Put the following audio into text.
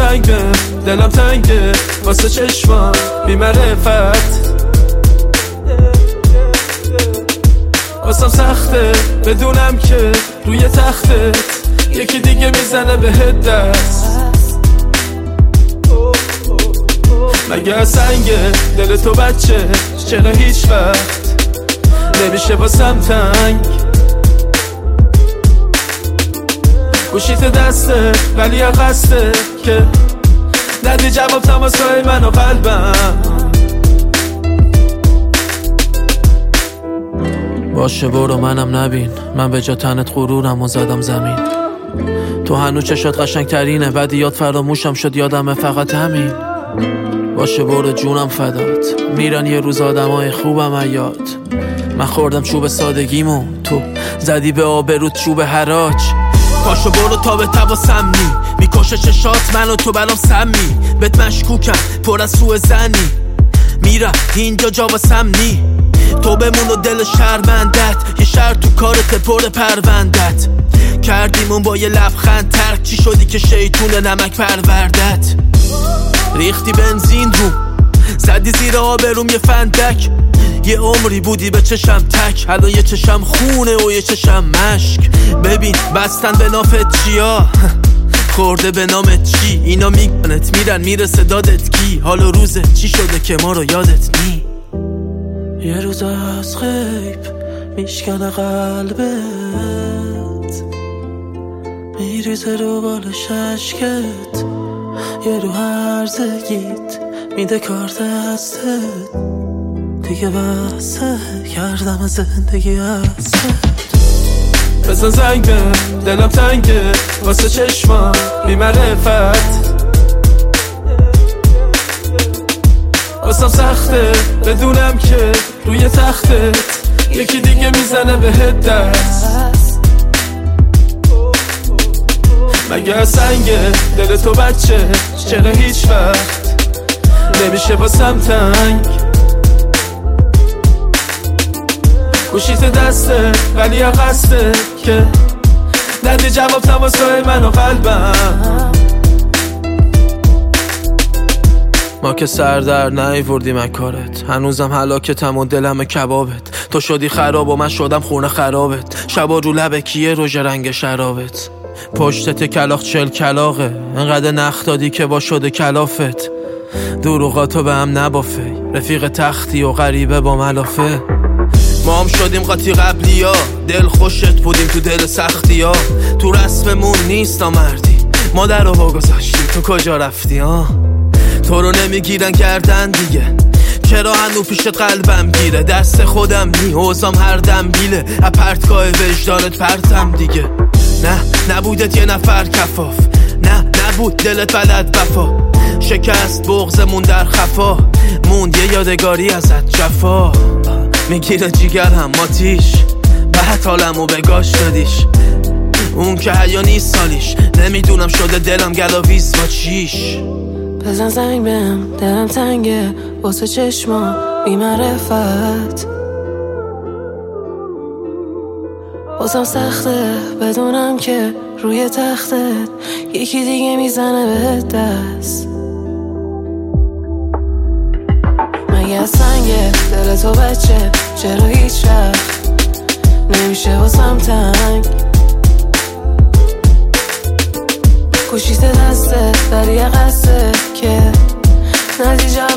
زنگه دلم تنگه واسه چشمان بی معرفت، واسم سخته بدونم که روی تختت یکی دیگه میزنه بهت دست. مگه سنگه دل تو بچه چرا هیچ وقت نمیشه واسم تنگ؟ گوشیت دسته ولی قصده که ندی جواب تماسای من و قلبم. باشه برو منم نبین، من به جا تنت غرورم و زدم زمین. تو هنوز چشات قشنگ ترینه ولی یاد فراموشم شد یادمه فقط همین. باشه برو جونم فدات، میرن یه روز آدمای خوبم یاد. من خوردم چوب سادگیمو، تو زدی به آبروت چوب حراج. پاشو برو تا به تواسم نی، میکشه چشات منو تو برام سمی. بهت مشکوکم پر از سوء زنی، میرم اینجا جا واسم نی. تو بمون و دل شرمندت، یه شر تو کارت پر پروندت. کردیمون با یه لبخند ترک، چی شدی که شیطون نمک پروردت. ریختی بنزین رو، زدی زیر آبروم یه فندک. یه عمری بودی به چشم تک، الان یه چشم خونه و یه چشم مشک. ببین بستن به نافت چیا، خورده به نامت چی. اینا میگنت میرن میرسه دادت کی. حال و روزت چی شده که ما رو یادت نی. یه روز از غیب میشکنه قلبت، میریزه رو بالش عشقت. یه رو هرزگیت میده کار دستت، دیگه بسه کردم زندگی هستت. بزن زنگه دلم تنگه واسه چشمان بی معرفت، واسم سخته بدونم که روی تختت یکی دیگه میزنه بهت دست. مگه سنگه دل تو بچه چرا هیچ وقت نمیشه واسم تنگ؟ گوشیت دسته ولی قصده که ندی جواب تماسای من و قلبم. ما که سر در نیوردیم از کارت، هنوزم هلاکتم و دلم کبابت. تو شدی خراب و من شدم خونه خرابت. شبا رو لبه کیه روژ رنگ شرابت. پشتت کلاخ 40 کلاغه، انقدر نخ دادی که با شده کلافت. دروغاتو به هم نبافه، رفیق تختی و غریبه با ملافه. ما هم شدیم قاطی قبلی ها، دل خوشت بودیم تو دل سختی ها. تو رسممون نیست آمردی، مادر رو بگذاشتی تو کجا رفتی ها. تو رو نمیگیرن کردن دیگه، چرا هنو پیشت قلبم گیره. دست خودم نی اوزام هر دم بیله، اپرتگاه وجدانت پرتم دیگه. نه نبودت یه نفر کفاف، نه نبود دلت بلد وفا. شکست بغضمون در خفا، موند یه یادگاری ازت جفا. میگیره جیگرم آتیش، بعد حالمو بگاش دادیش. اون که حیا نیست سالیش، نمیدونم شده دلم گلاویز با چیش. بزن زنگ بهم دلم تنگه واسه چشما بی معرفت، واسم سخته بدونم که روی تختت یکی دیگه میزنه بهت دست. مگه سنگه دل تو بچه چرا هیچ وقت نمیشه واسم تنگ؟ گوشیت دسته ولی قصده که ندی